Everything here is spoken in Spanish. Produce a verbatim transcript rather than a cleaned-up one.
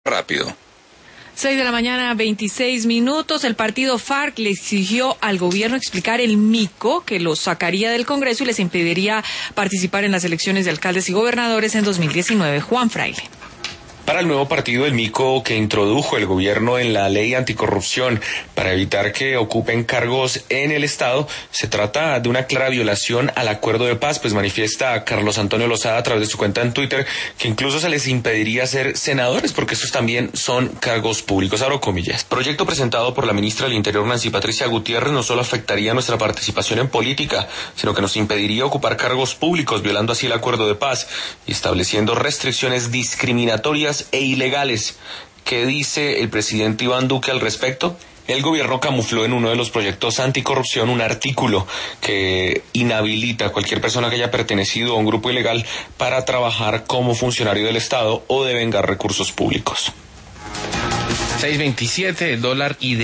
rápido. seis de la mañana, veintiséis minutos. El partido FARC le exigió al gobierno explicar el mico que los sacaría del Congreso y les impediría participar en las elecciones de alcaldes y gobernadores en dos mil diecinueve. Juan Fraile. Para el nuevo partido, el mico que introdujo el gobierno en la ley anticorrupción para evitar que ocupen cargos en el Estado, se trata de una clara violación al acuerdo de paz, pues manifiesta Carlos Antonio Lozada a través de su cuenta en Twitter que incluso se les impediría ser senadores porque estos también son cargos públicos, abro comillas. Proyecto presentado por la ministra del Interior, Nancy Patricia Gutiérrez, no solo afectaría nuestra participación en política, sino que nos impediría ocupar cargos públicos, violando así el acuerdo de paz y estableciendo restricciones discriminatorias e ilegales. ¿Qué dice el presidente Iván Duque al respecto? El gobierno camufló en uno de los proyectos anticorrupción un artículo que inhabilita a cualquier persona que haya pertenecido a un grupo ilegal para trabajar como funcionario del Estado o devengar recursos públicos. seis veintisiete, el dólar y